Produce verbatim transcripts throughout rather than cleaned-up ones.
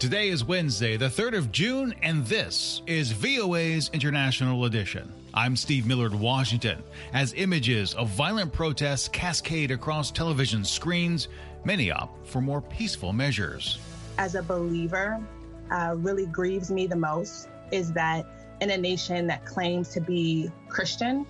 Today is Wednesday, the third of June, and this is V O A's International Edition. I'm Steve Millard, Washington. As images of violent protests cascade across television screens, many opt for more peaceful measures. As a believer, uh, really grieves me the most is that in a nation that claims to be Christian,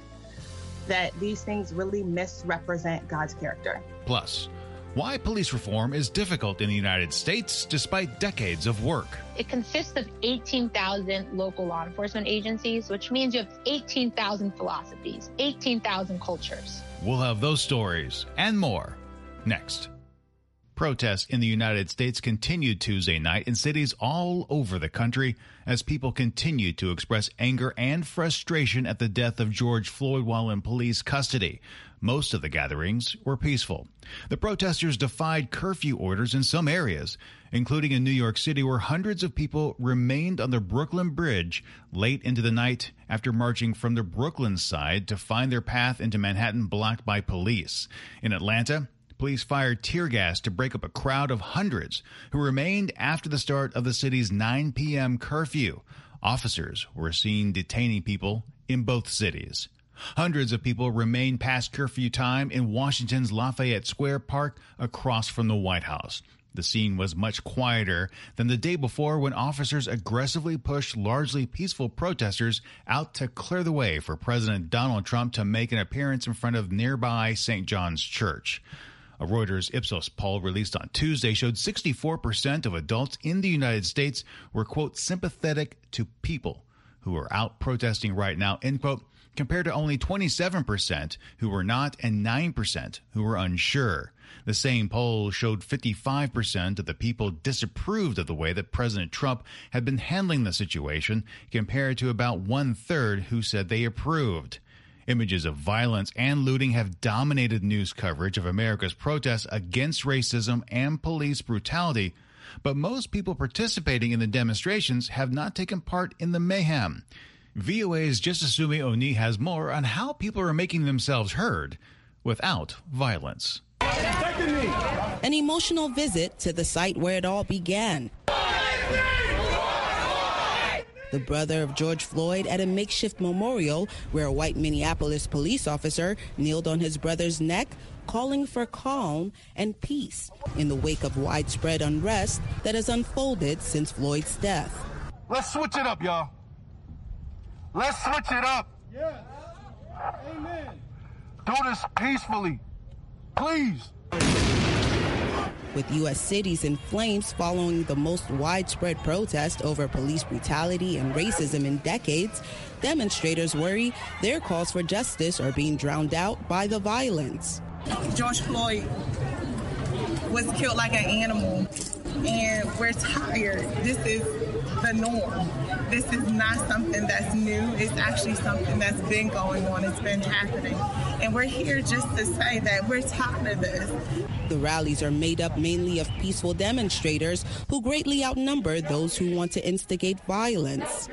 that these things really misrepresent God's character. Plus, why police reform is difficult in the United States despite decades of work. It consists of eighteen thousand local law enforcement agencies, which means you have eighteen thousand philosophies, eighteen thousand cultures. We'll have those stories and more next. Protests in the United States continued Tuesday night in cities all over the country as people continued to express anger and frustration at the death of George Floyd while in police custody. Most of the gatherings were peaceful. The protesters defied curfew orders in some areas, including in New York City, where hundreds of people remained on the Brooklyn Bridge late into the night after marching from the Brooklyn side to find their path into Manhattan blocked by police. In Atlanta, police fired tear gas to break up a crowd of hundreds who remained after the start of the city's nine p.m. curfew. Officers were seen detaining people in both cities. Hundreds of people remained past curfew time in Washington's Lafayette Square Park across from the White House. The scene was much quieter than the day before when officers aggressively pushed largely peaceful protesters out to clear the way for President Donald Trump to make an appearance in front of nearby Saint John's Church. A Reuters Ipsos poll released on Tuesday showed sixty-four percent of adults in the United States were, quote, sympathetic to people who are out protesting right now, end quote, compared to only twenty-seven percent who were not and nine percent who were unsure. The same poll showed fifty-five percent of the people disapproved of the way that President Trump had been handling the situation, compared to about one-third who said they approved. Images of violence and looting have dominated news coverage of America's protests against racism and police brutality, but most people participating in the demonstrations have not taken part in the mayhem. V O A's Justasumi Oni has more on how people are making themselves heard without violence. An emotional visit to the site where it all began. The brother of George Floyd at a makeshift memorial where a white Minneapolis police officer kneeled on his brother's neck, calling for calm and peace in the wake of widespread unrest that has unfolded since Floyd's death. Let's switch it up, y'all. Let's switch it up. Yeah. Amen. Do this peacefully, please. With U S cities in flames following the most widespread protest over police brutality and racism in decades, demonstrators worry their calls for justice are being drowned out by the violence. George Floyd was killed like an animal, and we're tired. This is the norm. This is not something that's new. It's actually something that's been going on. It's been happening. And we're here just to say that we're tired of this. The rallies are made up mainly of peaceful demonstrators who greatly outnumber those who want to instigate violence.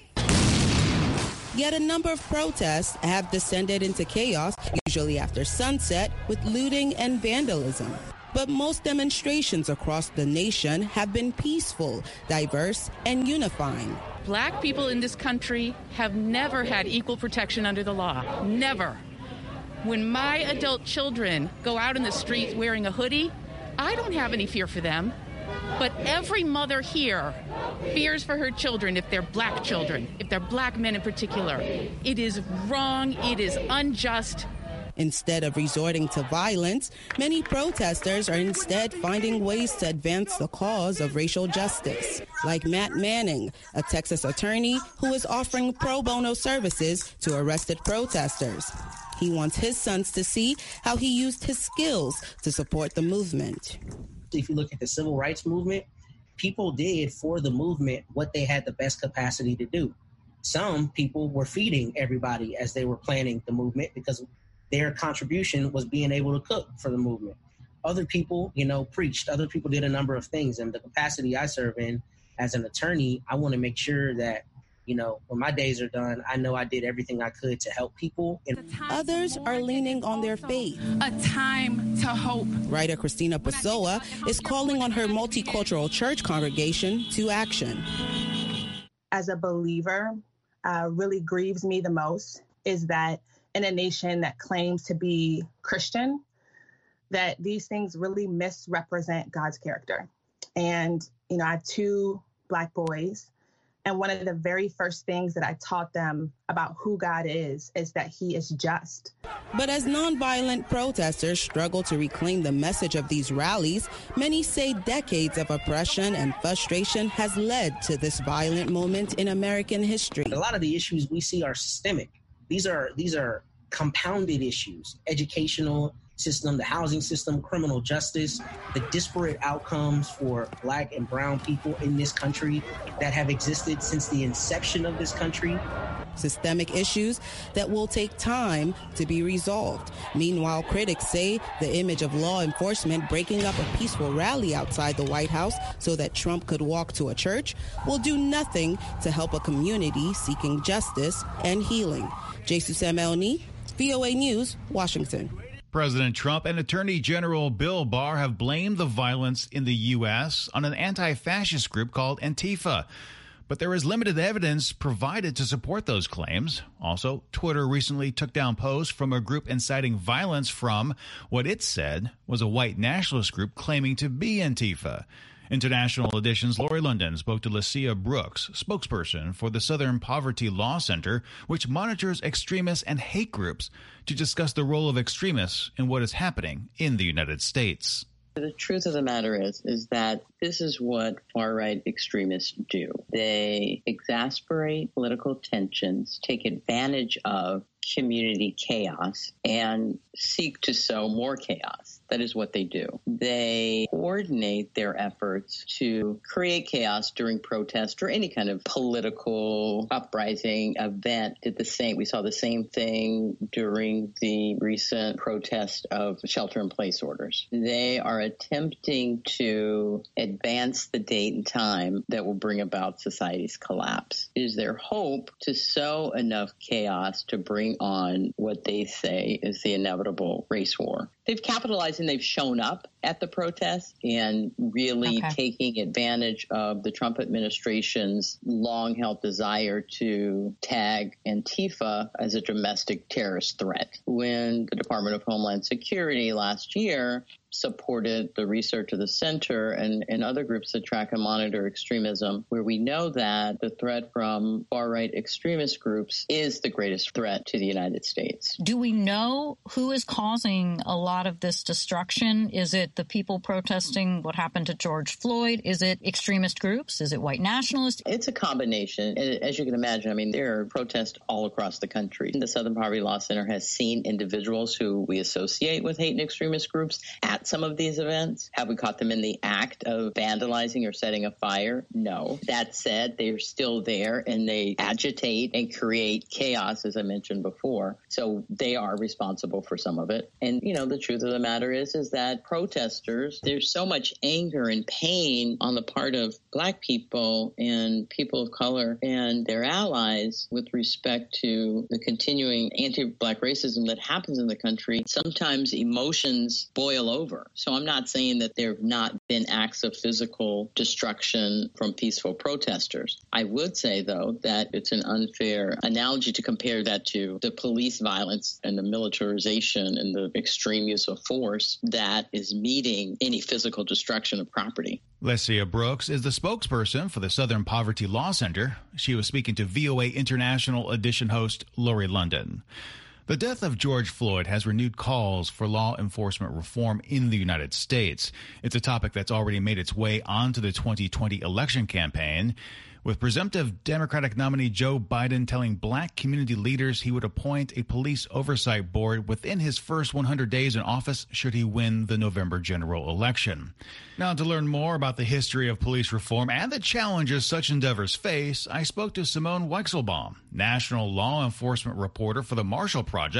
Yet a number of protests have descended into chaos, usually after sunset, with looting and vandalism. But most demonstrations across the nation have been peaceful, diverse, and unifying. Black people in this country have never had equal protection under the law. Never. When my adult children go out in the street wearing a hoodie, I don't have any fear for them. But every mother here fears for her children if they're black children, if they're black men in particular. It is wrong. It is unjust. Instead of resorting to violence, many protesters are instead finding ways to advance the cause of racial justice, like Matt Manning, a Texas attorney who is offering pro bono services to arrested protesters. He wants his sons to see how he used his skills to support the movement. If you look at the civil rights movement, people did for the movement what they had the best capacity to do. Some people were feeding everybody as they were planning the movement because their contribution was being able to cook for the movement. Other people, you know, preached. Other people did a number of things. And the capacity I serve in as an attorney, I want to make sure that you know, when my days are done, I know I did everything I could to help people. Others are leaning on their faith. A time to hope. Writer Christina Pessoa is calling on her multicultural church congregation to action. As a believer, uh, really grieves me the most is that in a nation that claims to be Christian, that these things really misrepresent God's character. And, you know, I have two Black boys, and one of the very first things that I taught them about who God is, is that he is just. But as nonviolent protesters struggle to reclaim the message of these rallies, many say decades of oppression and frustration has led to this violent moment in American history. A lot of the issues we see are systemic. These are these are compounded issues: educational system, the housing system, criminal justice, the disparate outcomes for Black and brown people in this country that have existed since the inception of this country. Systemic issues that will take time to be resolved. Meanwhile, critics say the image of law enforcement breaking up a peaceful rally outside the White House so that Trump could walk to a church will do nothing to help a community seeking justice and healing. Jesus Elney, V O A News, Washington. President Trump and Attorney General Bill Barr have blamed the violence in the U S on an anti-fascist group called Antifa. But there is limited evidence provided to support those claims. Also, Twitter recently took down posts from a group inciting violence from what it said was a white nationalist group claiming to be Antifa. International Edition's Lori London spoke to Lacia Brooks, spokesperson for the Southern Poverty Law Center, which monitors extremists and hate groups, to discuss the role of extremists in what is happening in the United States. The truth of the matter is, is that this is what far-right extremists do. They exasperate political tensions, take advantage of community chaos, and seek to sow more chaos. That is what they do. They coordinate their efforts to create chaos during protest or any kind of political uprising event. Did the same. We saw the same thing during the recent protest of shelter-in-place orders. They are attempting to advance the date and time that will bring about society's collapse. It is their hope to sow enough chaos to bring on what they say is the inevitable race war. They've capitalized and they've shown up at the protests and really okay. taking advantage of the Trump administration's long-held desire to tag Antifa as a domestic terrorist threat. When the Department of Homeland Security last year supported the research of the center and, and other groups that track and monitor extremism, where we know that the threat from far-right extremist groups is the greatest threat to the United States. Do we know who is causing a lot of this destruction? Is it the people protesting what happened to George Floyd? Is it extremist groups? Is it white nationalists? It's a combination. As you can imagine, I mean, there are protests all across the country. The Southern Poverty Law Center has seen individuals who we associate with hate and extremist groups at some of these events. Have we caught them in the act of vandalizing or setting a fire? No. That said, they're still there and they agitate and create chaos, as I mentioned before. So they are responsible for some of it. And, you know, the truth of the matter is, is that protesters, there's so much anger and pain on the part of Black people and people of color and their allies with respect to the continuing anti-Black racism that happens in the country. Sometimes emotions boil over. So I'm not saying that there have not been acts of physical destruction from peaceful protesters. I would say, though, that it's an unfair analogy to compare that to the police violence and the militarization and the extreme use of force that is meeting any physical destruction of property. Lacia Brooks is the spokesperson for the Southern Poverty Law Center. She was speaking to V O A International Edition host Lori London. The death of George Floyd has renewed calls for law enforcement reform in the United States. It's a topic that's already made its way onto the twenty twenty election campaign, with presumptive Democratic nominee Joe Biden telling Black community leaders he would appoint a police oversight board within his first one hundred days in office should he win the November general election. Now, to learn more about the history of police reform and the challenges such endeavors face, I spoke to Simone Weichselbaum, national law enforcement reporter for the Marshall Project,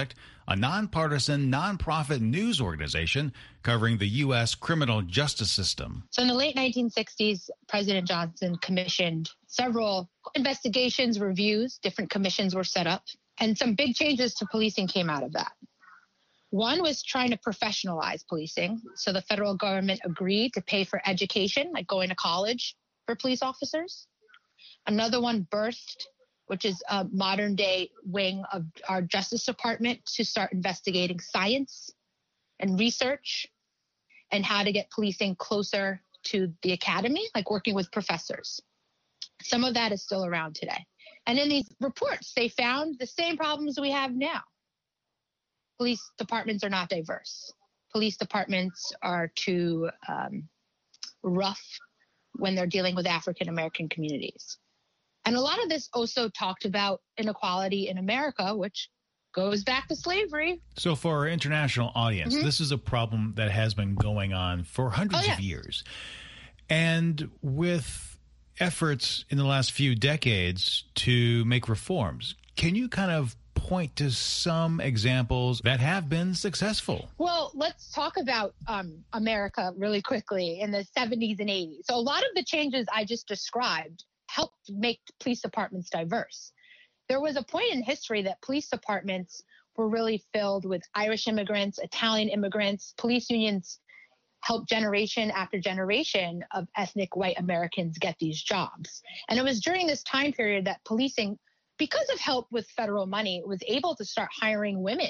a nonpartisan, nonprofit news organization covering the U S criminal justice system. So in the late nineteen sixties, President Johnson commissioned several investigations, reviews, different commissions were set up, and some big changes to policing came out of that. One was trying to professionalize policing. So the federal government agreed to pay for education, like going to college for police officers. Another one birthed, which is a modern day wing of our Justice Department, to start investigating science and research and how to get policing closer to the academy, like working with professors. Some of that is still around today. And in these reports, they found the same problems we have now. Police departments are not diverse. Police departments are too um, rough when they're dealing with African American communities. And a lot of this also talked about inequality in America, which goes back to slavery. So for our international audience, Mm-hmm. this is a problem that has been going on for hundreds Oh, yeah. of years. And with efforts in the last few decades to make reforms, can you kind of point to some examples that have been successful? Well, let's talk about um, America really quickly in the seventies and eighties. So a lot of the changes I just described helped make police departments diverse. There was a point in history that police departments were really filled with Irish immigrants, Italian immigrants. Police unions helped generation after generation of ethnic white Americans get these jobs. And it was during this time period that policing, because of help with federal money, was able to start hiring women,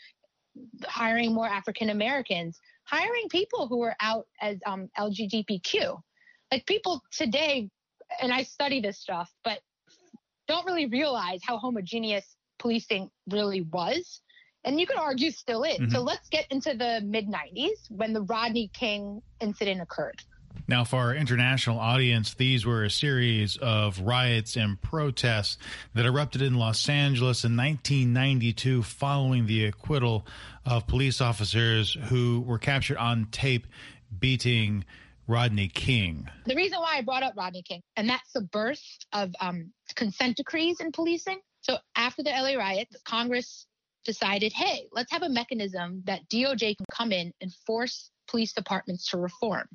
hiring more African Americans, hiring people who were out as um, L G B T Q. Like people today, and I study this stuff, but don't really realize how homogeneous policing really was. And you could argue still is. Mm-hmm. So let's get into the mid nineties when the Rodney King incident occurred. Now, for our international audience, these were a series of riots and protests that erupted in Los Angeles in nineteen ninety-two following the acquittal of police officers who were captured on tape beating Rodney King. The reason why I brought up Rodney King, and that's the birth of um, consent decrees in policing. So after the L A riots, Congress decided, hey, let's have a mechanism that D O J can come in and force police departments to reform.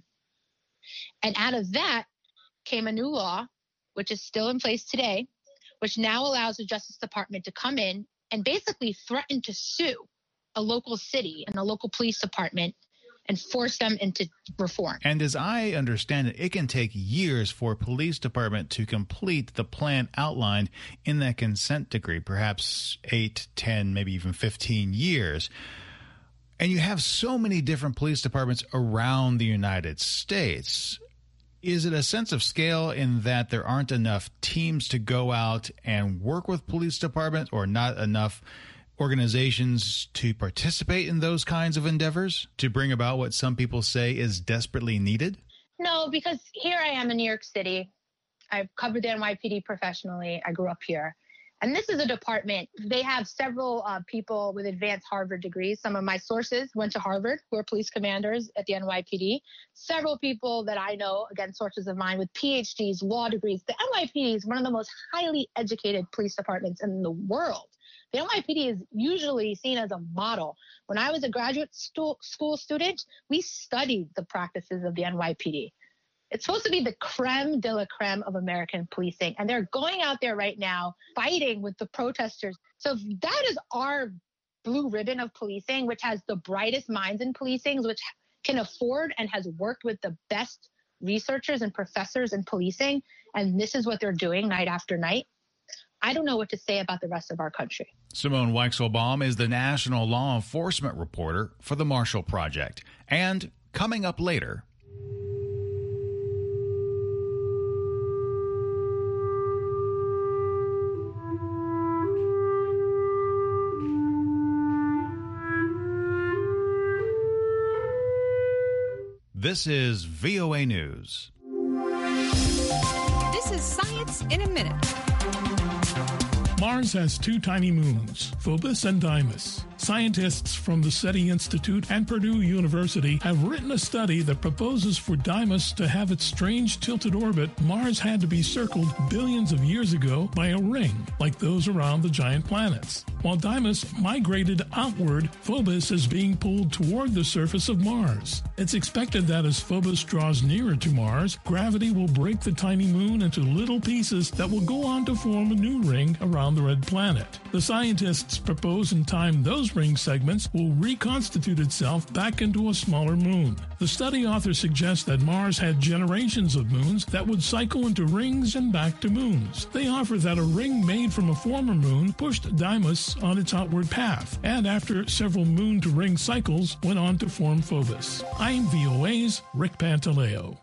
And out of that came a new law, which is still in place today, which now allows the Justice Department to come in and basically threaten to sue a local city and a local police department and force them into reform. And as I understand it, it can take years for a police department to complete the plan outlined in that consent decree, perhaps eight, ten, maybe even fifteen years. And you have so many different police departments around the United States. Is it a sense of scale in that there aren't enough teams to go out and work with police departments, or not enough organizations to participate in those kinds of endeavors to bring about what some people say is desperately needed? No, because here I am in New York City. I've covered the N Y P D professionally. I grew up here. And this is a department. They have several uh, people with advanced Harvard degrees. Some of my sources went to Harvard, who are police commanders at the N Y P D. Several people that I know, again, sources of mine with P H Ds, law degrees. The N Y P D is one of the most highly educated police departments in the world. The N Y P D is usually seen as a model. When I was a graduate stu- school student, we studied the practices of the N Y P D. It's supposed to be the creme de la creme of American policing. And they're going out there right now fighting with the protesters. So that is our blue ribbon of policing, which has the brightest minds in policing, which can afford and has worked with the best researchers and professors in policing. And this is what they're doing night after night. I don't know what to say about the rest of our country. Simone Weichselbaum is the national law enforcement reporter for the Marshall Project. And coming up later, this is V O A News. This is Science in a Minute. Mars has two tiny moons, Phobos and Deimos. Scientists from the SETI Institute and Purdue University have written a study that proposes for Deimos to have its strange tilted orbit. Mars had to be circled billions of years ago by a ring, like those around the giant planets. While Deimos migrated outward, Phobos is being pulled toward the surface of Mars. It's expected that as Phobos draws nearer to Mars, gravity will break the tiny moon into little pieces that will go on to form a new ring around the red planet. The scientists propose in time those ring segments will reconstitute itself back into a smaller moon. The study authors suggest that Mars had generations of moons that would cycle into rings and back to moons. They offer that a ring made from a former moon pushed Deimos on its outward path, and after several moon-to-ring cycles, went on to form Phobos. I'm V O A's Rick Pantaleo.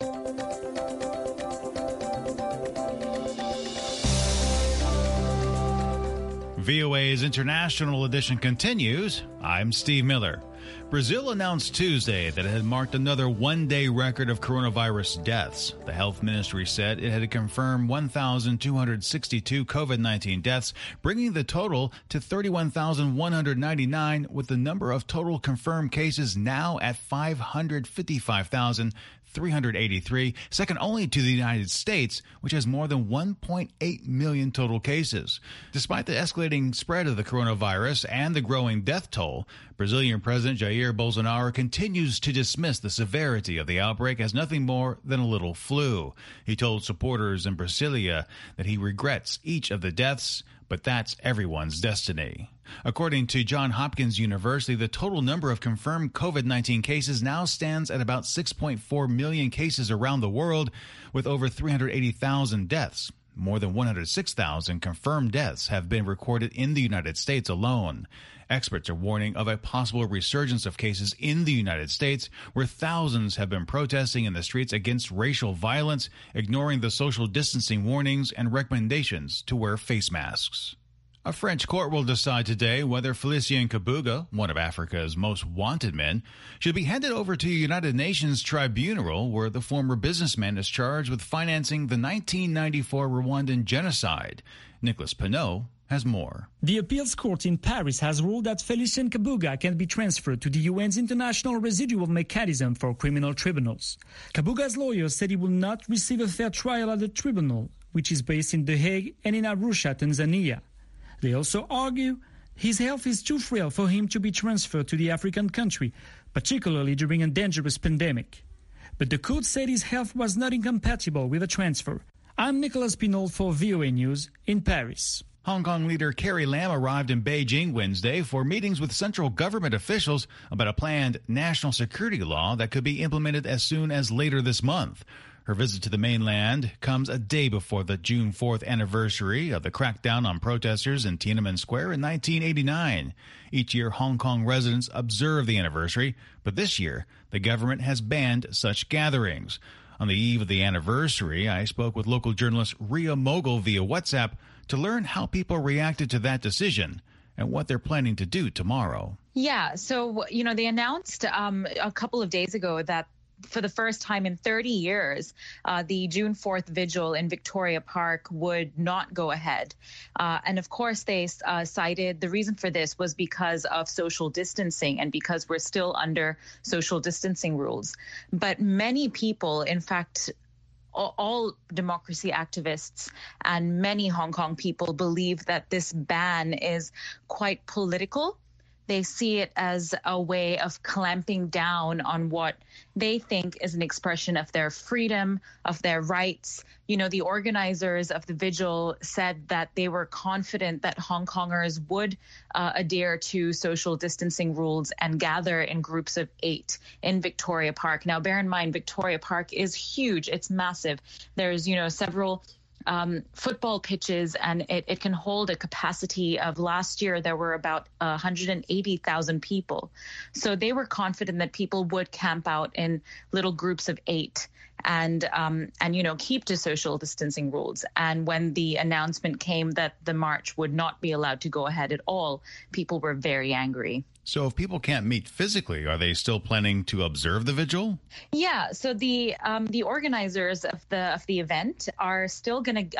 V O A's International Edition continues. I'm Steve Miller. Brazil announced Tuesday that it had marked another one-day record of coronavirus deaths. The health ministry said it had confirmed one thousand two hundred sixty-two covid nineteen deaths, bringing the total to thirty-one thousand one hundred ninety-nine, with the number of total confirmed cases now at five hundred fifty-five thousand three hundred eighty-three, second only to the United States, which has more than one point eight million total cases. Despite the escalating spread of the coronavirus and the growing death toll, Brazilian President Jair Bolsonaro continues to dismiss the severity of the outbreak as nothing more than a little flu. He told supporters in Brasilia that he regrets each of the deaths, but that's everyone's destiny. According to Johns Hopkins University, the total number of confirmed covid nineteen cases now stands at about six point four million cases around the world, with over three hundred eighty thousand deaths. More than one hundred six thousand confirmed deaths have been recorded in the United States alone. Experts are warning of a possible resurgence of cases in the United States, where thousands have been protesting in the streets against racial violence, ignoring the social distancing warnings and recommendations to wear face masks. A French court will decide today whether Félicien Kabuga, one of Africa's most wanted men, should be handed over to a United Nations tribunal where the former businessman is charged with financing the nineteen ninety-four Rwandan genocide. Nicholas Pineau has more. The appeals court in Paris has ruled that Félicien Kabuga can be transferred to the U N's International Residual Mechanism for Criminal Tribunals. Kabuga's lawyers said he will not receive a fair trial at the tribunal, which is based in The Hague and in Arusha, Tanzania. They also argue his health is too frail for him to be transferred to the African country, particularly during a dangerous pandemic. But the court said his health was not incompatible with a transfer. I'm Nicolas Pinault for V O A News in Paris. Hong Kong leader Carrie Lam arrived in Beijing Wednesday for meetings with central government officials about a planned national security law that could be implemented as soon as later this month. Her visit to the mainland comes a day before the June fourth anniversary of the crackdown on protesters in Tiananmen Square in nineteen eighty-nine. Each year, Hong Kong residents observe the anniversary, but this year, the government has banned such gatherings. On the eve of the anniversary, I spoke with local journalist Ria Mogul via WhatsApp to learn how people reacted to that decision and what they're planning to do tomorrow. Yeah, so, you know, they announced um, a couple of days ago that for the first time in thirty years, uh, the June fourth vigil in Victoria Park would not go ahead. Uh, and of course, they uh, cited the reason for this was because of social distancing and because we're still under social distancing rules. But many people, in fact, all, all democracy activists and many Hong Kong people believe that this ban is quite political. They see it as a way of clamping down on what they think is an expression of their freedom, of their rights. You know, the organizers of the vigil said that they were confident that Hong Kongers would uh, adhere to social distancing rules and gather in groups of eight in Victoria Park. Now, bear in mind, Victoria Park is huge. It's massive. There's, you know, several Um, football pitches, and it, it can hold a capacity of, last year there were about one hundred eighty thousand people. So they were confident that people would camp out in little groups of eight and, um, and you know, keep to social distancing rules. And when the announcement came that the march would not be allowed to go ahead at all, people were very angry. So if people can't meet physically, are they still planning to observe the vigil? Yeah, so the um, the organizers of the of the event are still going to uh,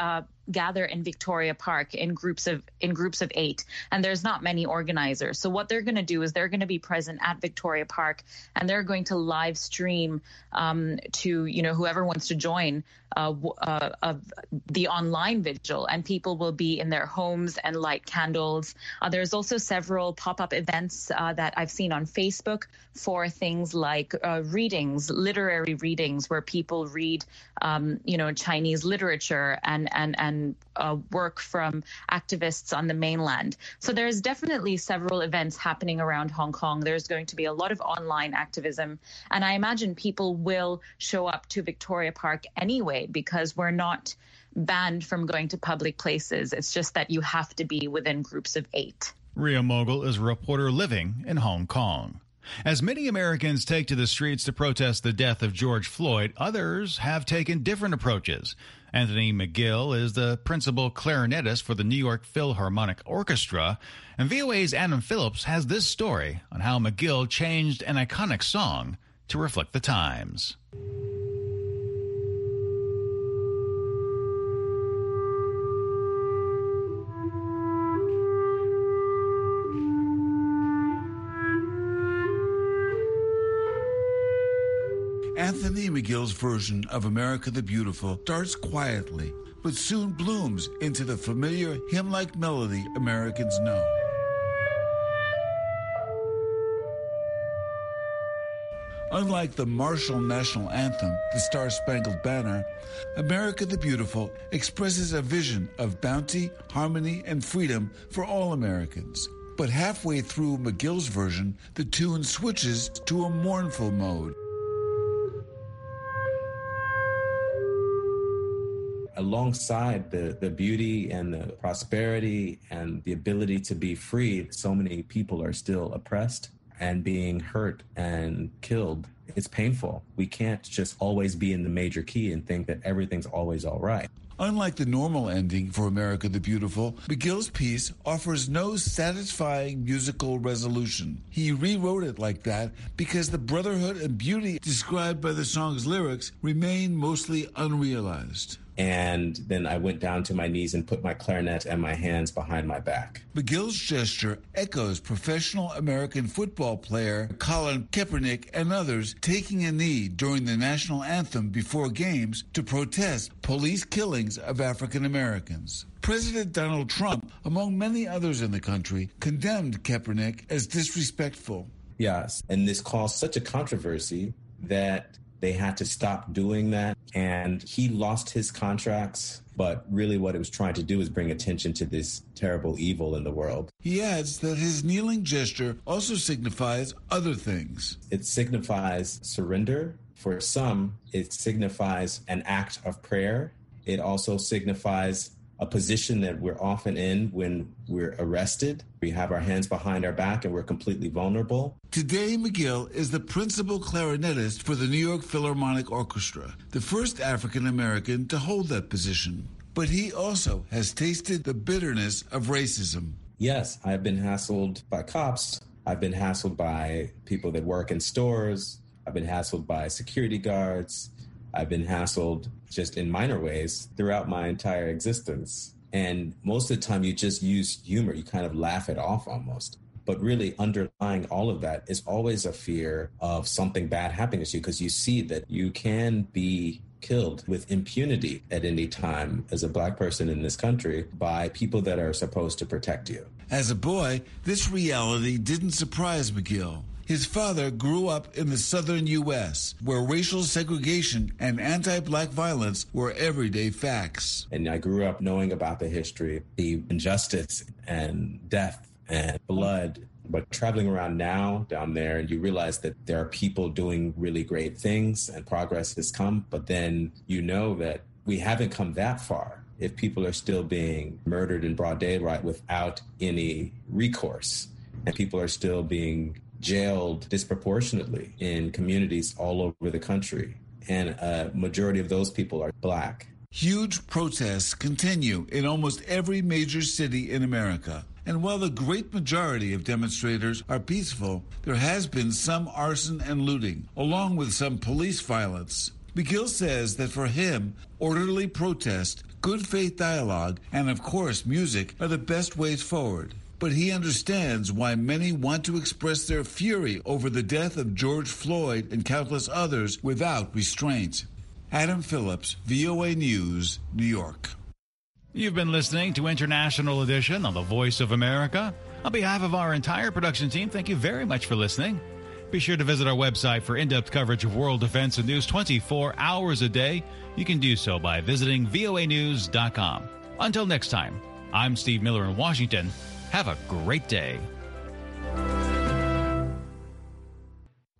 gather in Victoria Park in groups of in groups of eight, and there's not many organizers. So what they're going to do is they're going to be present at Victoria Park, and they're going to live stream um, to you know whoever wants to join uh, uh, of the online vigil, and people will be in their homes and light candles. Uh, there's also several pop-up events uh, that I've seen on Facebook for things like uh, readings, literary readings, where people read um, you know Chinese literature and and and and uh, work from activists on the mainland. So there's definitely several events happening around Hong Kong. There's going to be a lot of online activism. And I imagine people will show up to Victoria Park anyway, because we're not banned from going to public places. It's just that you have to be within groups of eight. Ria Mogul is a reporter living in Hong Kong. As many Americans take to the streets to protest the death of George Floyd, others have taken different approaches. Anthony McGill is the principal clarinetist for the New York Philharmonic Orchestra, and V O A's Adam Phillips has this story on how McGill changed an iconic song to reflect the times. Anthony McGill's version of America the Beautiful starts quietly, but soon blooms into the familiar hymn-like melody Americans know. Unlike the martial national anthem, the Star-Spangled Banner, America the Beautiful expresses a vision of bounty, harmony, and freedom for all Americans. But halfway through McGill's version, the tune switches to a mournful mode. Alongside the, the beauty and the prosperity and the ability to be free, so many people are still oppressed and being hurt and killed. It's painful. We can't just always be in the major key and think that everything's always all right. Unlike the normal ending for America the Beautiful, McGill's piece offers no satisfying musical resolution. He rewrote it like that because the brotherhood and beauty described by the song's lyrics remain mostly unrealized. And then I went down to my knees and put my clarinet and my hands behind my back. McGill's gesture echoes professional American football player Colin Kaepernick and others taking a knee during the national anthem before games to protest police killings of African Americans. President Donald Trump, among many others in the country, condemned Kaepernick as disrespectful. Yes, and this caused such a controversy that they had to stop doing that, and he lost his contracts. But really what it was trying to do is bring attention to this terrible evil in the world. He adds that his kneeling gesture also signifies other things. It signifies surrender. For some, it signifies an act of prayer. It also signifies a position that we're often in when we're arrested. We have our hands behind our back and we're completely vulnerable. Today, McGill is the principal clarinetist for the New York Philharmonic Orchestra, the first African-American to hold that position. But he also has tasted the bitterness of racism. Yes, I've been hassled by cops. I've been hassled by people that work in stores. I've been hassled by security guards. I've been hassled just in minor ways throughout my entire existence. And most of the time you just use humor. You kind of laugh it off almost. But really underlying all of that is always a fear of something bad happening to you, because you see that you can be killed with impunity at any time as a Black person in this country by people that are supposed to protect you. As a boy, this reality didn't surprise McGill. His father grew up in the southern U S, where racial segregation and anti-Black violence were everyday facts. And I grew up knowing about the history, the injustice and death and blood. But traveling around now down there, and you realize that there are people doing really great things and progress has come. But then you know that we haven't come that far if people are still being murdered in broad daylight without any recourse. And people are still being jailed disproportionately in communities all over the country. And a majority of those people are Black. Huge protests continue in almost every major city in America. And while the great majority of demonstrators are peaceful, there has been some arson and looting, along with some police violence. McGill says that for him, orderly protest good faith dialogue, and of course music are the best ways forward. But he understands why many want to express their fury over the death of George Floyd and countless others without restraint. Adam Phillips, V O A News, New York. You've been listening to International Edition on the Voice of America. On behalf of our entire production team, thank you very much for listening. Be sure to visit our website for in-depth coverage of world events and news twenty-four hours a day. You can do so by visiting V O A news dot com. Until next time, I'm Steve Miller in Washington. Have a great day.